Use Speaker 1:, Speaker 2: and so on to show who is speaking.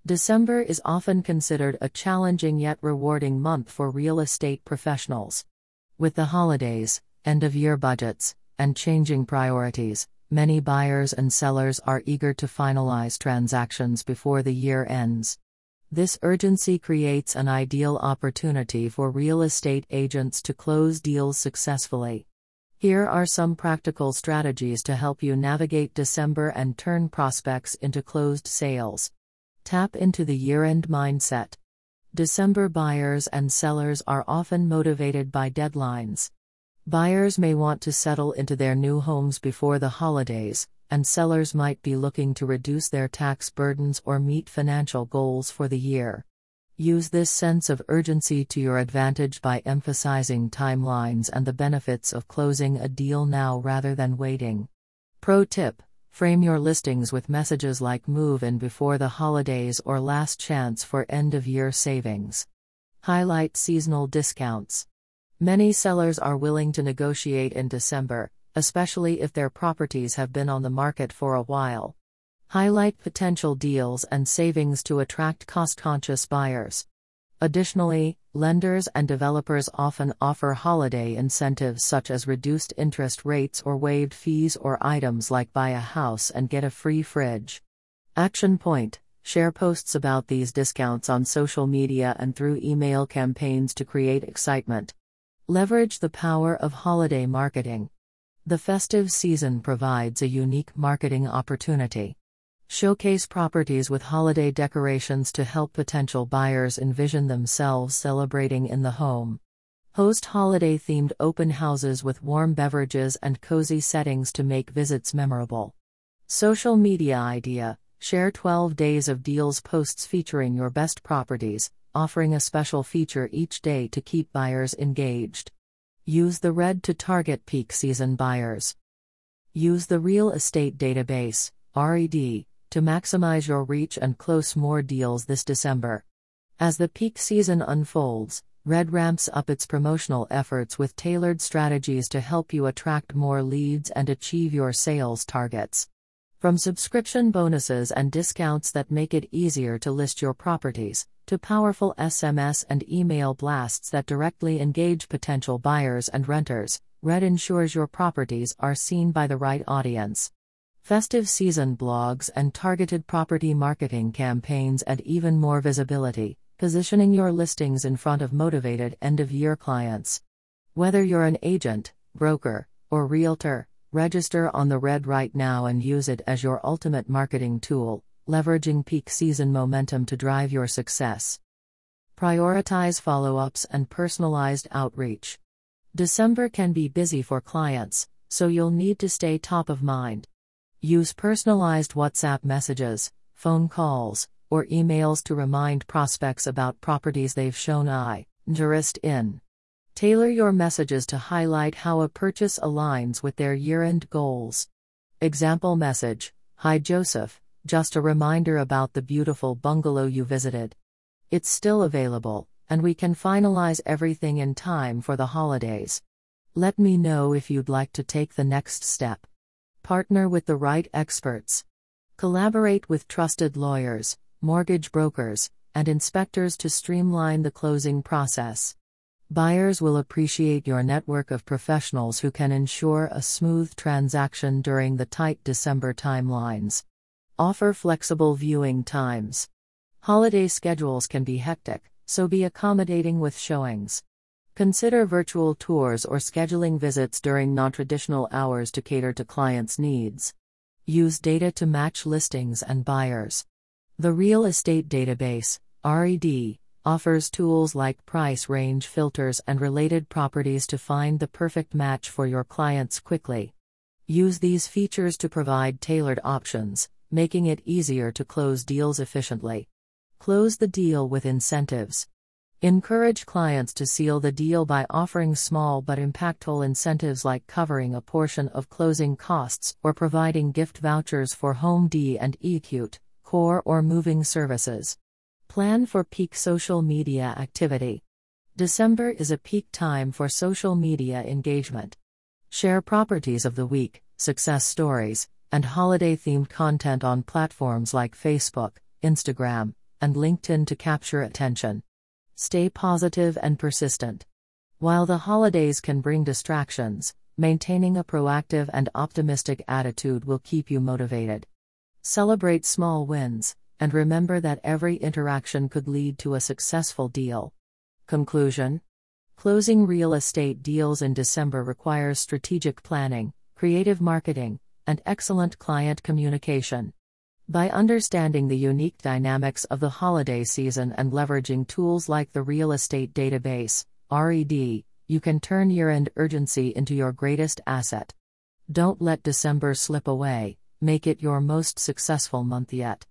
Speaker 1: December is often considered a challenging yet rewarding month for real estate professionals. With the holidays, end-of-year budgets, and changing priorities, many buyers and sellers are eager to finalize transactions before the year ends. This urgency creates an ideal opportunity for real estate agents to close deals successfully. Here are some practical strategies to help you navigate December and turn prospects into closed sales. Tap into the year-end mindset. December buyers and sellers are often motivated by deadlines. Buyers may want to settle into their new homes before the holidays, and sellers might be looking to reduce their tax burdens or meet financial goals for the year. Use this sense of urgency to your advantage by emphasizing timelines and the benefits of closing a deal now rather than waiting. Pro tip: frame your listings with messages like "Move in before the holidays" or "Last chance for end-of-year savings." Highlight seasonal discounts. Many sellers are willing to negotiate in December, especially if their properties have been on the market for a while. Highlight potential deals and savings to attract cost-conscious buyers. Additionally, lenders and developers often offer holiday incentives such as reduced interest rates or waived fees or items like buy a house and get a free fridge. Action point: share posts about these discounts on social media and through email campaigns to create excitement. Leverage the power of holiday marketing. The festive season provides a unique marketing opportunity. Showcase properties with holiday decorations to help potential buyers envision themselves celebrating in the home. Host holiday-themed open houses with warm beverages and cozy settings to make visits memorable. Social media idea: share 12 days of deals posts featuring your best properties, offering a special feature each day to keep buyers engaged. Use the RED to target peak season buyers. Use the Real Estate Database, RED, to maximize your reach and close more deals this December. As the peak season unfolds, RED ramps up its promotional efforts with tailored strategies to help you attract more leads and achieve your sales targets. From subscription bonuses and discounts that make it easier to list your properties, to powerful SMS and email blasts that directly engage potential buyers and renters, RED ensures your properties are seen by the right audience. Festive season blogs and targeted property marketing campaigns add even more visibility, positioning your listings in front of motivated end-of-year clients. Whether you're an agent, broker, or realtor, register on the RED right now and use it as your ultimate marketing tool, leveraging peak season momentum to drive your success. Prioritize follow-ups and personalized outreach. December can be busy for clients, so you'll need to stay top of mind. Use personalized WhatsApp messages, phone calls, or emails to remind prospects about properties they've shown interest in. Tailor your messages to highlight how a purchase aligns with their year-end goals. Example message: "Hi Joseph, just a reminder about the beautiful bungalow you visited. It's still available, and we can finalize everything in time for the holidays. Let me know if you'd like to take the next step." Partner with the right experts. Collaborate with trusted lawyers, mortgage brokers, and inspectors to streamline the closing process. Buyers will appreciate your network of professionals who can ensure a smooth transaction during the tight December timelines. Offer flexible viewing times. Holiday schedules can be hectic, so be accommodating with showings. Consider virtual tours or scheduling visits during non-traditional hours to cater to clients' needs. Use data to match listings and buyers. The Real Estate Database, RED, offers tools like price range filters and related properties to find the perfect match for your clients quickly. Use these features to provide tailored options, making it easier to close deals efficiently. Close the deal with incentives. Encourage clients to seal the deal by offering small but impactful incentives like covering a portion of closing costs or providing gift vouchers for Home D&E, core or moving services. Plan for peak social media activity. December is a peak time for social media engagement. Share properties of the week, success stories, and holiday-themed content on platforms like Facebook, Instagram, and LinkedIn to capture attention. Stay positive and persistent. While the holidays can bring distractions, maintaining a proactive and optimistic attitude will keep you motivated. Celebrate small wins, and remember that every interaction could lead to a successful deal. Conclusion: closing real estate deals in December requires strategic planning, creative marketing, and excellent client communication. By understanding the unique dynamics of the holiday season and leveraging tools like the Real Estate Database, RED, you can turn year-end urgency into your greatest asset. Don't let December slip away, make it your most successful month yet.